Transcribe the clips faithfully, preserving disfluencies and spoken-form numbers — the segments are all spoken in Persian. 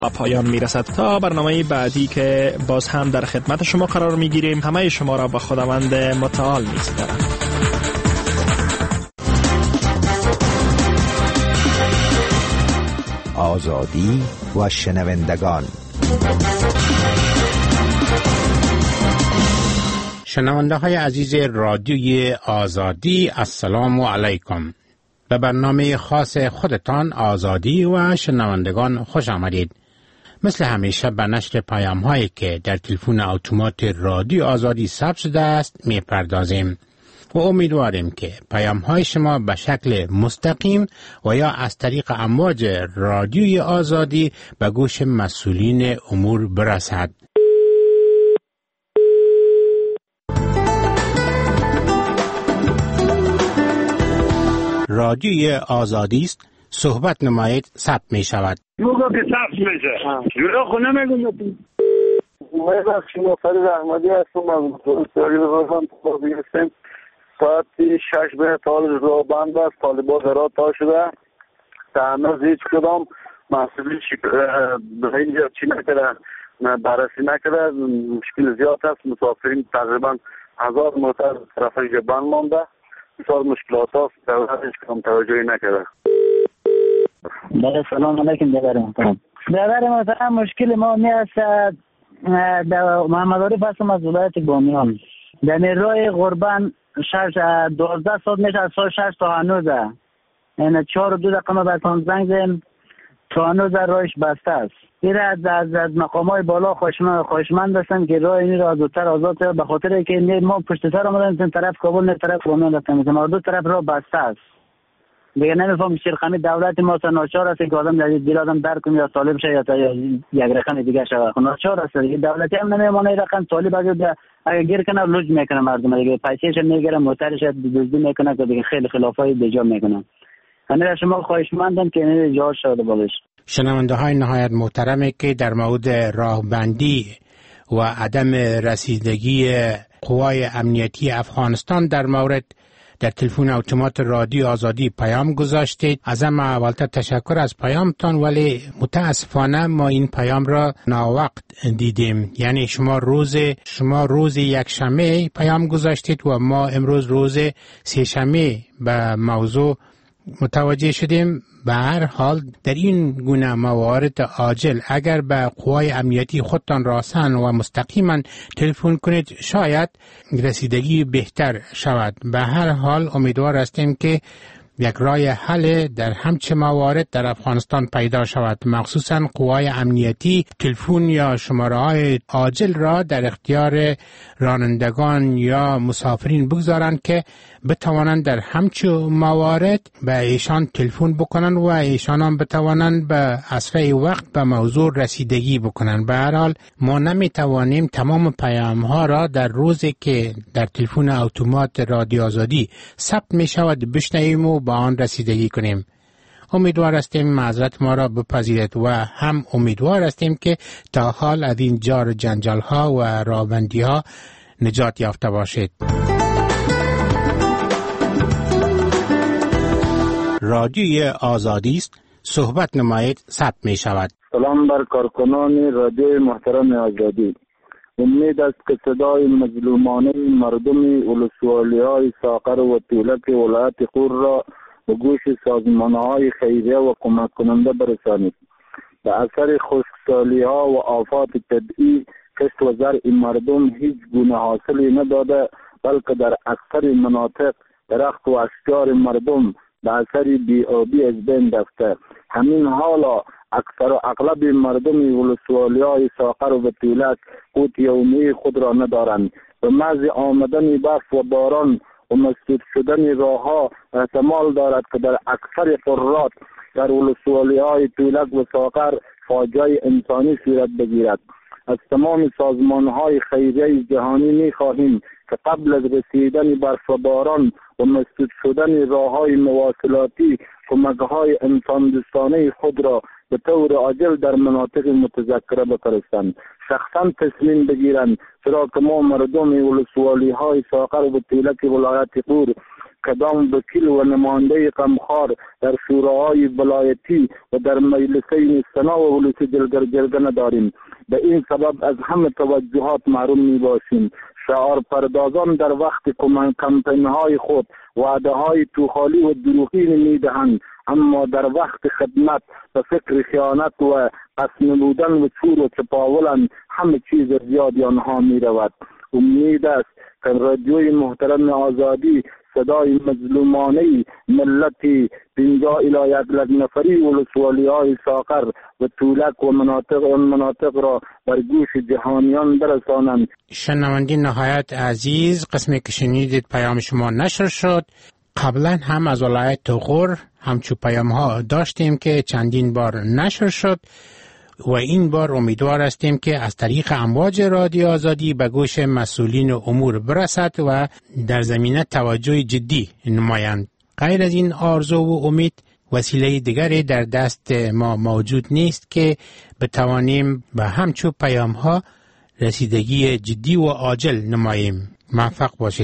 پایان میرسد. تا برنامه بعدی که باز هم در خدمت شما قرار میگیریم، همه شما را به خداوند متعال میسپارم. آزادی و شنوندگان. شنونده های عزیز رادیوی آزادی، السلام علیکم. به برنامه خاص خودتان آزادی و شنوندگان خوش آمدید. مثل همیشه به نشر پیام هایی که در تلفن اتومات رادیو آزادی ثبت شده است می پردازیم و امیدواریم که پیام های شما به شکل مستقیم و یا از طریق امواج رادیوی آزادی به گوش مسئولین امور برسد. رادیوی آزادی است، صحبت نمایید، ثبت می شود. موقع که ثبت میشه جلو خونه میگم من از شما فرید احمدی هستم. از سریع بازم تا بیستیم ساعتی شش به تال رو بند است. طالبا درات تا شده تا هنوز هیچ کدام مسئولی به اینجا چی نکرده، بررسی نکرده. مشکل زیاد است. مسافرین تقریبا هزار موتر طرف اینجا بند مانده. بسیار مشکلات هست. دولت هیچ کدام توجهی نکرده. بله سلام علیکم برادر محترم. برادر محترم مشکل ما می است محمد عارف هستم از ولایت بامیان. در راه قربان شش دوازده ساعت میشه از ساعت شش تا هنوز این چهار و دو دقیقه ما براتون زنگ زدیم تا هنوز راهش بسته است. این از از, از مقام های بالا خوشمند خوشمند هستن که راه این را زودتر آزاد کنه، به خاطر که ما پشت سر آمدن طرف کابل نه طرف بامیان رفتیم، ما دو طرف راه بسته است. دیگه نمیفهم شیرخانی دولت ما تا ناچار است که آدم در دل آدم در کنه یا طالب شه یا تا یک رقم دیگه شه. ناچار است دیگه. دولتی هم نمیمونه رقم طالب اگه اگه گیر کنه لوج میکنه مردم دیگه، پیسهش میگیره موترش دزدی میکنه که دیگه خیلی خلافای بجا میکنه. انا شما خواهشمندم که این جا شده باش. شنونده های نهایت محترمه که در مورد راهبندی و عدم رسیدگی قوای امنیتی افغانستان در مورد در تلفن اتومات رادیو آزادی پیام گذاشتید. ازم اولتر تشکر از پیامتان، ولی متاسفانه ما این پیام را ناوقت دیدیم. یعنی شما روز شما روز یک شنبه پیام گذاشتید و ما امروز روز سه شنبه به موضوع متوجه شدیم. به هر حال در این گونه موارد عاجل اگر به قوای امنیتی خودتان راسن و مستقیما تلفن کنید شاید رسیدگی بهتر شود. به هر حال امیدوار هستیم که یک راه حل در همچه موارد در افغانستان پیدا شود، مخصوصا قوای امنیتی تلفن یا شماره های عاجل را در اختیار رانندگان یا مسافرین بگذارند که بتوانند در همچه موارد به ایشان تلفن بکنند و ایشان هم بتوانند به اسرع وقت به موضوع رسیدگی بکنند. به هر حال ما نمیتوانیم تمام پیام ها را در روزی که در تلفن اتومات رادیو آزادی ثبت می شود بشنویم و با آن رسیدگی کنیم. امیدوار هستیم معذرت ما را بپذیرید و هم امیدوار هستیم که تا حال از این جار جنجال ها و راهبندی ها نجات یافته باشید. رادیوی آزادی است، صحبت نمایید، ثبت می شود. سلام بر کارکنان رادیوی محترم آزادی. امید است که صدای مظلومانه مردم ولسوالی های ساغر و تولک ولایت غور را به گوش سازمان های خیریه و کمک کننده برسانید. به اثر خشکسالی ها و آفات طبیعی کشت و زرع مردم هیچ گونه حاصلی نداده، بلکه در اکثر مناطق درخت و اشجار مردم به اثر بی‌آبی از بین رفته. همین حالا اکثر و اغلب مردم ولسوالی های ساغر و تولک قوت یومی خود را ندارند. به محض آمدن برف و باران و مسدود شدن راه ها احتمال دارد که در اکثر قرات در ولسوالی های تولک و ساغر فاجعه انسانی صورت بگیرد. از تمام سازمان های خیریه جهانی می خواهیم که قبل از رسیدن برف و باران و مسدود شدن راه های مواصلاتی کمک های انسان دوستانه خود را به طور عاجل در مناطق متذکره بفرستند. شخصا تصمیم بگیرند، چرا که ما مردم ولسوالی های ساغر و تولک ولایت غور کدام وکیل و نماینده غمخوار در شوراهای ولایتی و در مجلسین سنا و ولوس جرگه جرگه نداریم. به این سبب از همه توجهات محروم می باشیم. شعار پردازان در وقت کمپین های خود وعده های توخالی و دروغین می دهند، اما در وقت خدمت به فکر خیانت و قسم بودن و چور و چپاولن همه چیز زیادی آنها می رود. امید است که رادیوی محترم آزادی صدای مظلومانه ملتی پنجاه الی یک نفری ولسوالی های ساغر و طولک و مناطق و مناطق را بر گوش جهانیان برسانند. شنوندین نهایت عزیز، قسمی که شنیدید پیام شما نشر شد. قبلا هم از ولایت غور همچو پیام ها داشتیم که چندین بار نشر شد و این بار امیدوار هستیم که از طریق امواج رادیو آزادی به گوش مسئولین امور برسد و در زمینه توجه جدی نمایند. غیر از این آرزو و امید وسیله دیگری در دست ما موجود نیست که بتوانیم به همچو پیام ها رسیدگی جدی و عاجل نماییم. موفق باشید.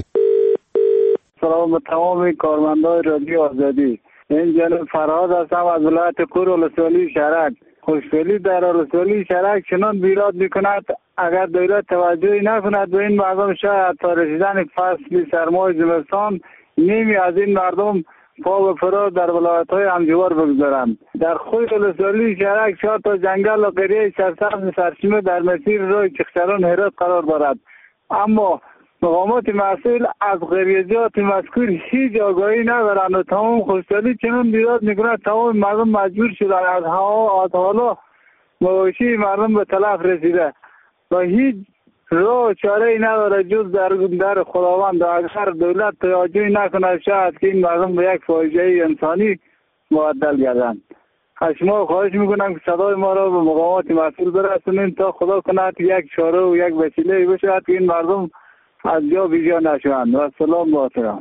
سلام به تمام کارمندان رادیو آزادی. این جناب فرهاد هستم از ولایت غور ولسوالی شرک. خوشحالی در ولسوالی شرک چنان بیراد میکند اگر دولت توجهی نکند به این مردم شاید تا رسیدن فصل سرمای زمستان نیمی از این مردم پا به فرار در ولایت های همجوار بگذارند. در خود ولسوالی شرک چهار تا جنگل و قریه سرسبز سرچشمه در مسیر راه چخچران هرات قرار دارد، اما مقامات مسئول از قریه‌جات مذکور هیچ آگاهی ندارند و تمام خوشحالی چنان بیراد میکند تمام مردم مجبور شدند از هوا از حالا مواشی مردم به تلف رسیده و هیچ راه چاره ای نداره جز در در خداوند. اگر دولت توجهی نکند شاید که این مردم به یک فاجعه انسانی مبدل گردند. از شما خواهش میکنم که صدای ما را به مقامات مسئول برسونید تا خدا کند یک چاره و یک وسیله باشد که این مردم از جا بیجا نشوند. و سلام با احترام.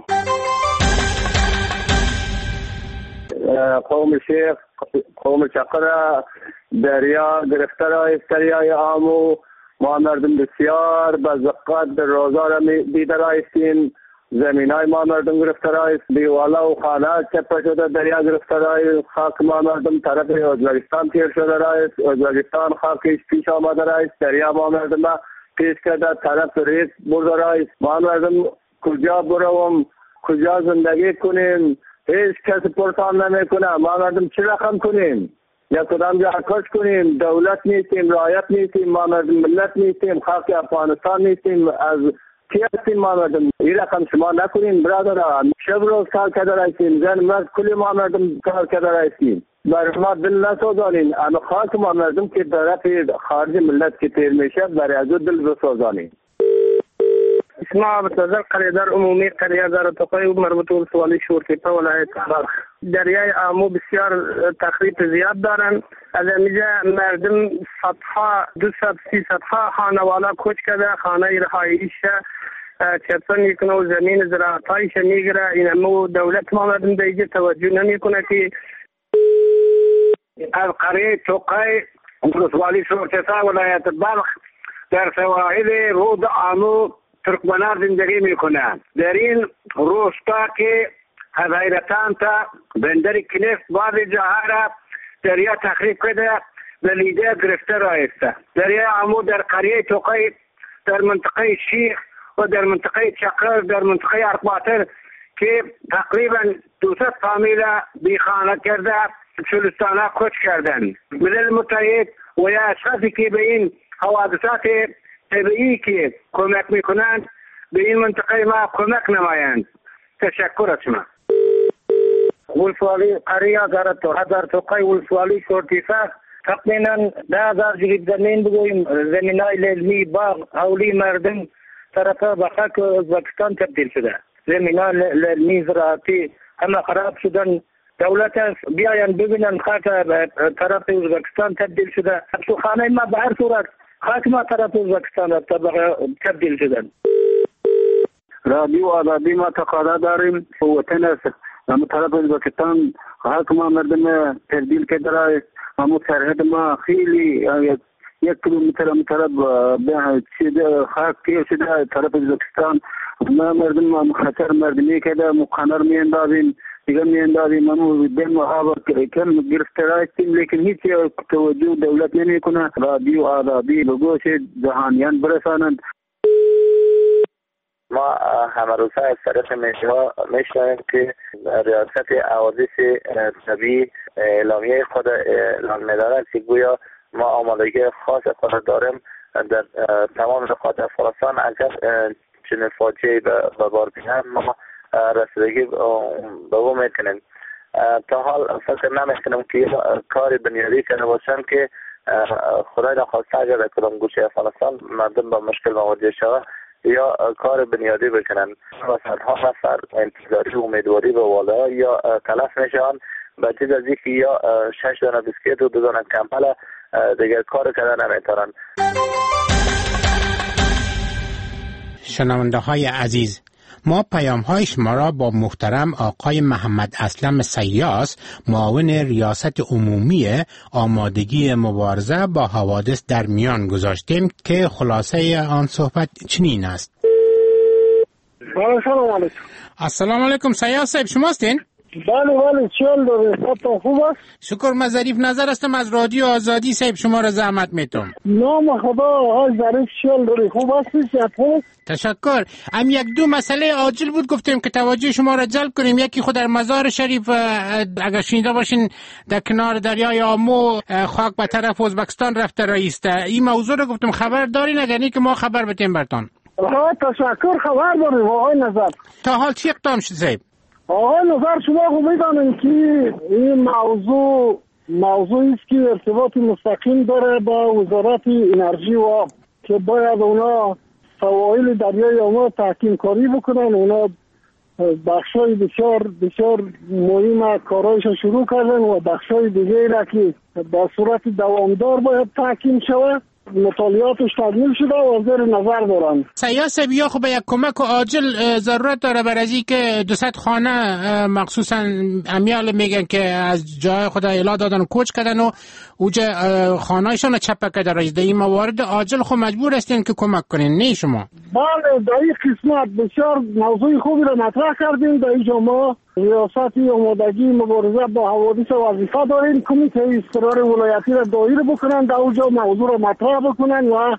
قوم شیخ، قوم چقره، دریا گرفتار است، دریای آمو. ما مردم بسیار به زقات در روزار دیده رایستیم. زمین های ما مردم گرفتار است، دیوالا و خانه چپه شده، دریا گرفتار است. خاک ما مردم طرف ازبکستان تیر شده است، ازبکستان خاکش پیش آمده است. دریا ما مردم پیش کرده طرف ریس برده است. ما مردم کجا بروم، کجا زندگی کنیم، هیچ کس پرسان نمیکنه. ما مردم چی رقم کنیم، یا کدام جا کش کنیم؟ دولت نیستیم، رعایت نیستیم، ما مردم ملت نیستیم، خاک افغانستان نیستیم. از کی هستیم ما مردم؟ این رقم شما نکنیم برادران. شب روز کار کرده هستیم، زن مرد کلی ما مردم کار کرده هستیم. برای ما دل نسوزانین. اما خاک ما مردم که طرف خارج ملت که تیر میشه برای از دل بسوزانین. اسمع بتنظر قریه در عمومی قریه در تقای مربوط ولسوالی شورتیپه ولایت بلخ. دریای آمو بسیار تخریب زیاد دارن. از اینجا مردم صدها دو صد سی صدها خانوالا کوچ کرده، خانه رهاییش چپسن میکنه و زمین زراعتایش میگیره. این امو دولت ما مردم دیگه توجه نمیکنه که از قریه تقای ولسوالی شورتیپه ولایت بلخ در سواحل رود آمو ترکمنان زندگی میکنند. در این روستا که از حیرتان تا بندر کنیف بعض جاها را دریا تخریب کرده و لیده گرفته رایسته. دریا آمو در قریه توقی، در منطقه شیخ و در منطقه چقر، در منطقه ارقباطر که تقریبا دوصد فامیل بیخانه کرده، چلستانه کچ کردن. ملل متحد و یا اشخاصی که به این حوادثات طبیعی که کمک میکنند به این منطقه ما کمک نمایند. تشکر از شما. ولسوالی قریه در توقی ولسوالی شورتیفه تقریبا ده هزار جریب زمین بگوییم، زمین های علمی باغ حولی مردم طرف به خاک ازبکستان تبدیل شده. زمین های علمی زراعتی همه خراب شدن. دولت بیاین ببینن خاک طرف ازبکستان تبدیل شده. تو خانه ما به هر صورت خاک ما طرف ازبکستان تبدیل شدن. رادیو آزادی ما تقاضا داریم وطن است. اما طرف ازبکستان خاک ما مردم تبدیل کرده است. اما سرحد ما خیلی یک کیلومتر طرف خاک شده طرف ازبکستان. ما مردم خطر مردمی که در مقنر میاندازیم دیگه میاندازیم منو دم و هوا کم گرفته راستیم، لیکن هیچ توجه دولت نمی کنه. رادیو آزادی به گوش جهانیان برسانند. ما همه روزه از طرف میشه ها میشنویم که ریاست حوادث طبیعی اعلامیه خود اعلام می‌دارد که گویا ما آمادگی خاص خود داریم در تمام نقاط افغانستان اگر چنین فاجعه‌ای به بار بیاید ما رسیدگی به او میکنیم. تا حال فکر نمیکنم که کار بنیادی کرده باشم که خدای نخواسته اگر در کدام گوشه افغانستان مردم با مشکل مواجه شود یا کار بنیادی بکنن و صدها نفر انتظاری و امیدواری به والا یا تلف میشن به چیز از اینکه یا شش دانه بسکیت و دو دانه کمپل دیگر کار کردن نمیتونن. شنونده های عزیز، ما پیام های شما را با محترم آقای محمد اسلم سیاس معاون ریاست عمومی آمادگی مبارزه با حوادث در میان گذاشتیم که خلاصه آن صحبت چنین است. سلام علیکم. السلام علیکم سیاس صاحب، شماستین؟ بله بله، چیل داره خطا خوب است؟ شکر، من ظریف نظر هستم از رادیو آزادی صاحب، شما را زحمت میتم. نام خدا آقای ظریف چیل داره خوب است؟ تشکر. هم یک دو مسئله عاجل بود گفتیم که توجه شما را جلب کنیم. یکی خود در مزار شریف اگر شنیده باشین در کنار دریای آمو خاک به طرف ازبکستان رفته رایسته. این موضوع رو گفتم خبر دارین اگر نه که ما خبر بتیم برتان. آقا تشکر، خبر داریم آقای نظر. تا حال چی اقدام شد صاحب؟ آقای نظر شما خوب میدانید که این موضوع موضوعی است که ارتباط مستقیم داره با وزارت انرژی و آب که باید اونا سواحل دریای آمو تحکیم کاری بکنن. اونا بخشای بسیار بسیار مهم کارایش شروع کردن و بخشای دیگه را که با صورت دوامدار باید تحکیم شود مطالعاتش تکمیل شده و زیر نظر دارن. سیاس بیا خب یک کمک عاجل ضرورت داره برای از اینکه دوصد خانه مخصوصا امیال میگن که از جای خود اعلام دادن کوچ کردن و اوجا خانه‌شون چپه کرده رایده. این موارد عاجل خب مجبور هستین که کمک کنین، نه شما؟ بله، در این قسمت بسیار موضوع خوبی رو مطرح کردیم. در اینجا ما ریاست آمادگی مبارزه با حوادث وظیفه داریم. کمیته اضطراری ولایتی را دایر بکنن، در اونجا موضوع رو مطرح بکنن و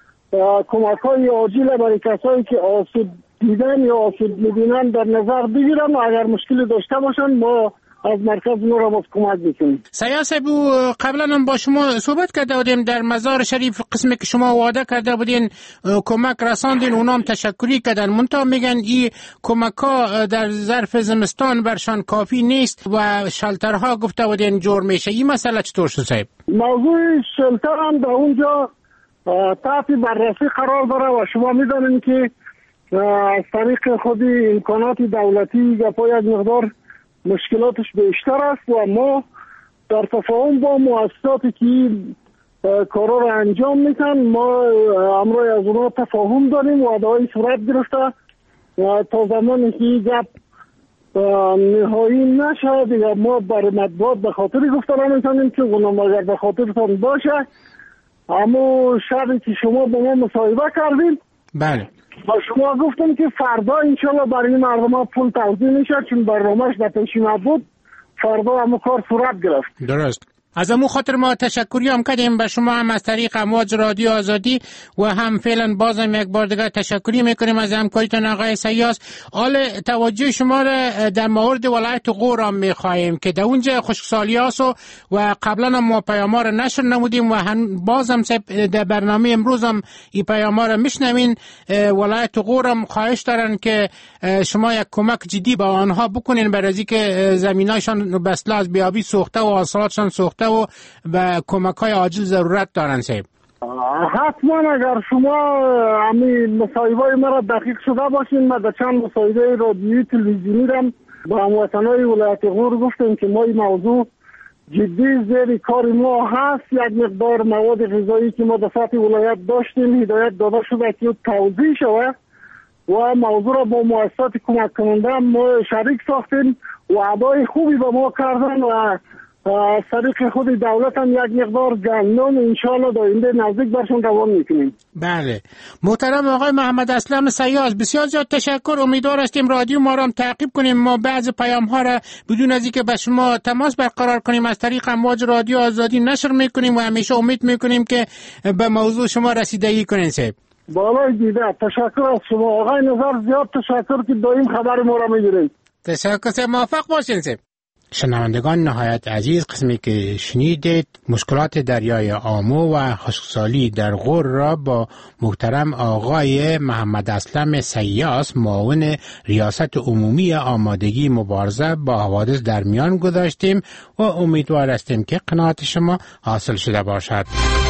کمک های عاجل برای کسایی که آسیب دیدن یا آسیب میبینن در نظر بگیرن و اگر مشکلی داشته باشن ما از مرکز نور باز کمک میکنیم. سیاس بو قبلا هم با شما صحبت کرده بودیم در مزار شریف، قسمی که شما وعده کرده بودین کمک رساندین، اونام تشکری کردن. منتها میگن این کمک ها در ظرف زمستان برشان کافی نیست و شلترها گفته بودین جور میشه. این مسئله چطور شد صاحب؟ موضوع شلتر هم در اونجا تحت بررسی قرار داره و شما میدانین که از طریق خودی امکانات دولتی گپای از مقدار مشکلاتش بیشتر است و ما در تفاهم با مؤسساتی که کارا را انجام میتن ما امروز از اونها تفاهم داریم و وعده‌ای صورت گرفته و تا زمانی که گپ نهایی نشه دیگه ما برای مطبوعات به خاطر گفتن نمیتونیم که اونم اگر به خاطرتان باشه. اما شرطی که شما با ما مصاحبه کردیم بله با شما گفتم که فردا انشالله برای مردم ها پول توزیع میشه چون برنامه‌اش به پیشینه بود. فردا همون کار صورت گرفت. درست. از امو خاطر ما تشکری هم کردیم به شما هم از طریق امواج رادیو آزادی و هم فعلا بازم یک بار دیگه تشکری میکنیم از همکاریتان آقای سیاس. حال توجه شما را در مورد ولایت غور هم میخواهیم که در اونجا خشکسالی هاست و قبلا هم ما پیام ها را نشر نمودیم و بازم در برنامه امروز هم این پیام ها را میشنوین. ولایت غور هم خواهش دارن که شما یک کمک جدی با آنها بکنین برای از اینکه زمینایشان بسلا از بیابی سوخته و حاصلاتشان سوخته و به کمک های عاجل ضرورت دارن صاحب. حتما اگر شما همین مصاحبه ما را دقیق شده باشین، ما در چند مصاحبه رادیویی تلویزیونی رم با هموطنای ولایت غور گفتیم که ما این موضوع جدی زیر کار ما هست. یک مقدار مواد غذایی که ما در سطح ولایت داشتیم هدایت داده شده که توزیع شود و موضوع را با مؤسسات کمک کننده ما شریک ساختیم و وعده خوبی به ما کردن و از طریق خود دولت هم یک مقدار گندم انشاءالله در آینده نزدیک برشون روان میکنیم. بله محترم آقای محمد اسلم سیاس، بسیار زیاد تشکر. امیدوار هستیم رادیو ما را هم تعقیب کنیم. ما بعض پیام ها را بدون از اینکه با شما تماس برقرار کنیم از طریق امواج رادیو آزادی نشر میکنیم و همیشه امید میکنیم که به موضوع شما رسیدگی کنین. صاحب بالای دیده تشکر از شما آقای نظر، زیاد تشکر که دائم خبر ما را میگیرید. تشکر صاحب، موفق باشین. صاحب شنوندگان نهایت عزیز، قسمی که شنیدید مشکلات دریای آمو و خشکسالی در غور را با محترم آقای محمد اسلم سیاس، معاون ریاست عمومی آمادگی مبارزه با حوادث در میان گذاشتیم و امیدوار هستیم که قناعت شما حاصل شده باشد.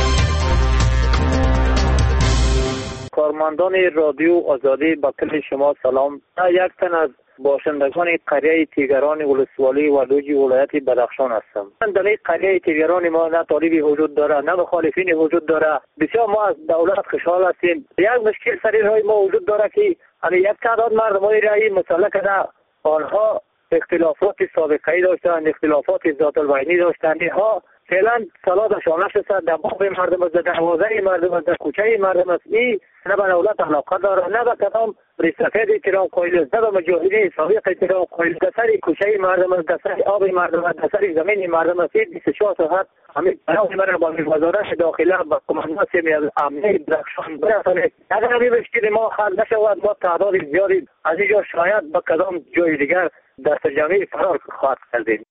کارمندان رادیو آزادی با کل شما سلام. یک تن از باشندگان قریه تیگران ولسوالی و لوجی ولایت بدخشان هستم. در این قریه تیگران ما نه طالبی وجود داره نه مخالفین وجود داره. بسیار ما از دولت خوشحال هستیم. یک مشکل سری رای ما وجود داره که یک تعداد مردمای رای مسلح کده آنها اختلافات سابقه‌ای داشتند، اختلافات ذات البینی داشتند. اینها فعلا سلادشان نشسته، در باب مردم است، دروازه مردم است، در کوچه مردم است. این نه به دولت علاقه داره نه به کدام ریسفید احترام قائل است، نه به مجاهدین سابق احترام قائل است. سر کوچه مردم است، سر آب مردم است، سر زمین مردم است. بیست و چهار ساعت همین برای من با وزارت داخله با کماندان امنیت درخشان برسانید. اگر این مشکل ما حل نشود ما تعداد زیادی از اینجا شاید به کدام جای دیگر دست جمعی فرار خواهد کردیم.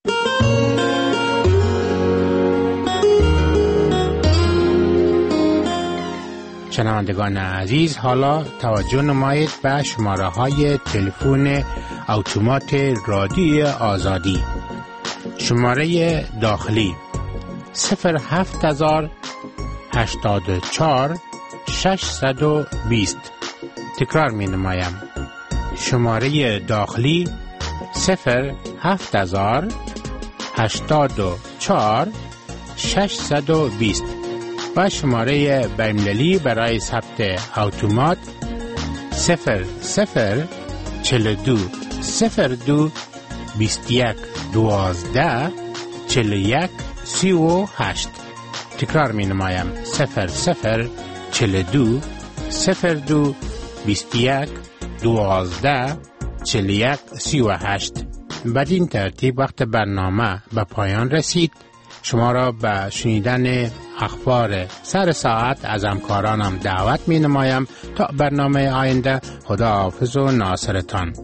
شنوندگان عزیز، حالا توجه نمایید به شماره های تلفن اتومات رادیو آزادی. شماره داخلی صفر هفت هزار هشتاد و چهار ششصد و بیست. تکرار می نمایم. شماره داخلی صفر هفت هزار هشتاد و چهار ششصد و بیست و شماره بین‌المللی برای ثبت اتومات صفر صفر چهل و دو صفر دو بیست و یک دوازده چهل و یک سی و هشت. تکرار می نمایم. صفر صفر چهل و دو صفر دو بیست و یک دوازده چهل و یک سی و هشت. بدین ترتیب وقت برنامه به پایان رسید. شما را به شنیدن اخبار سر ساعت از همکارانم دعوت می نمایم. تا برنامه آینده، خدا حافظ و ناصرتان.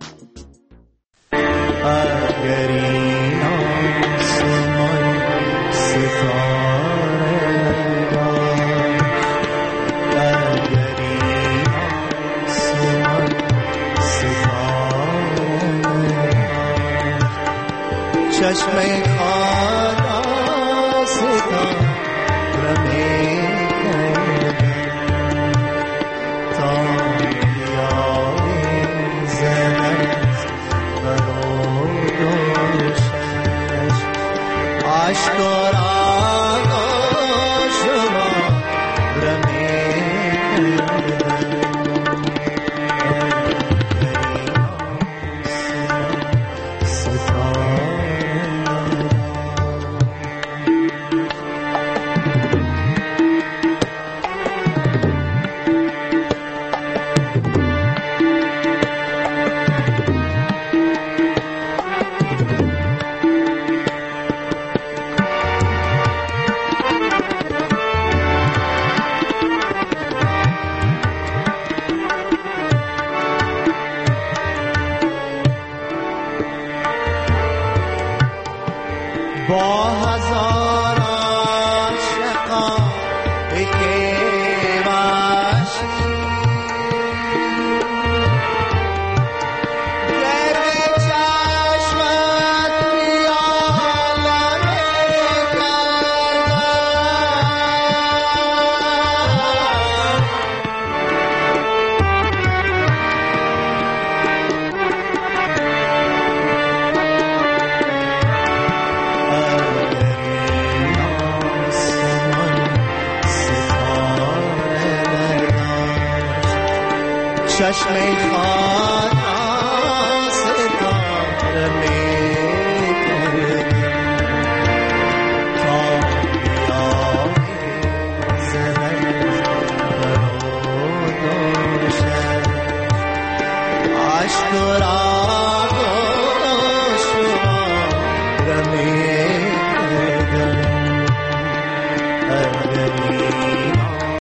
چشمه خانا ستا رمی تا بیایی زنست برو دوشش عشقارا شما رمی با هزار عاشقا که باشی گرد چشمت بیالم چشمه خواهد